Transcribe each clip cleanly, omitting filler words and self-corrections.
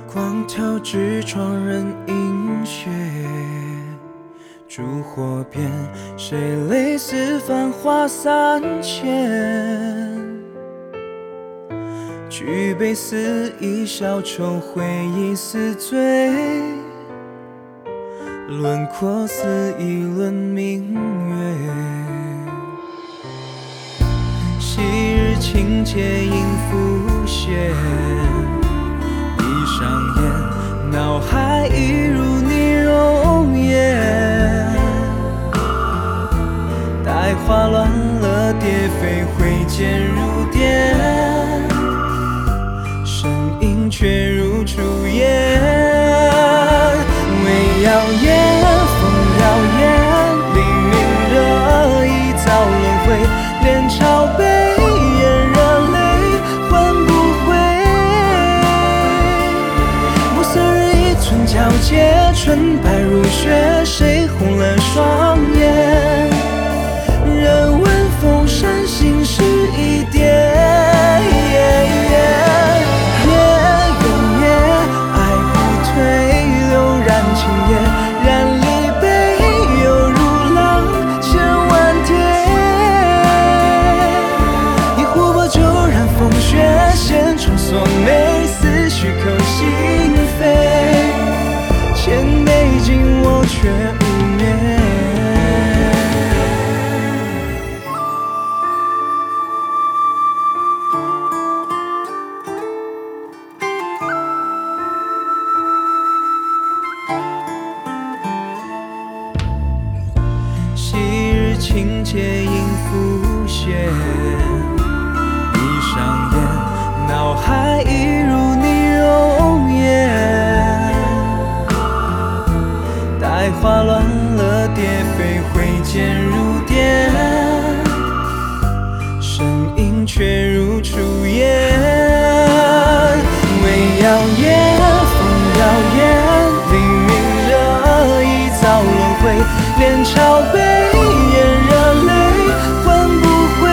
光挑直窗人饮血，烛火边，谁泪似繁华三千？举杯肆意消愁，回忆似醉，轮廓似一轮明月。昔日情节应浮现，闭上眼，脑海一如你容颜。待花乱了蝶飞，挥剑如电，身影却如初烟。微耀眼，风绕眼，黎明热一遭轮回，脸朝北，眼热泪换不回。暮色日一寸皎洁，纯白如雪，谁红了双眼？人问风山心事一点。爱不退，流燃情夜，燃离悲，犹如浪千万叠。一壶薄酒染风雪，闲窗锁眉，似虚扣心扉。千杯敬我却无眠。昔日情节应浮现，闭上眼，脑海一如你容颜。待花乱了蝶飞，挥剑如电，身影却如初烟。微耀眼，风绕眼，黎明热一遭轮回，脸朝北，眼热泪换不回。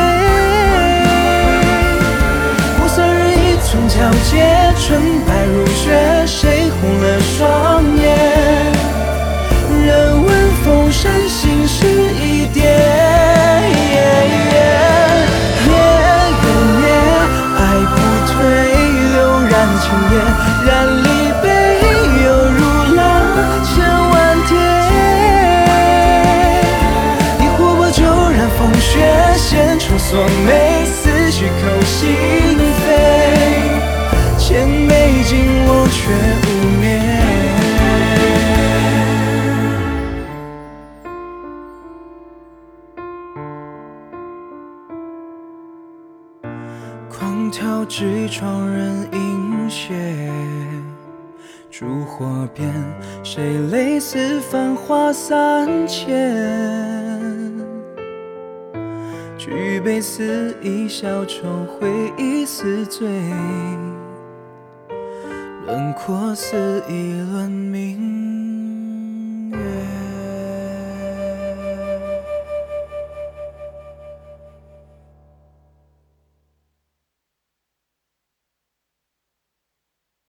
暮色日一寸皎洁，纯白如雪，谁红了双眼？人问风山心事一点。爱不退，流燃情夜，燃离悲，犹如浪千万叠。一壶薄酒染风雪，闲窗锁眉，似虚扣心扉。千杯敬我却无眠。光挑直窗人饮血，烛火边，谁泪似繁华三千？举杯肆意消愁，回忆似醉，轮廓似一轮明月。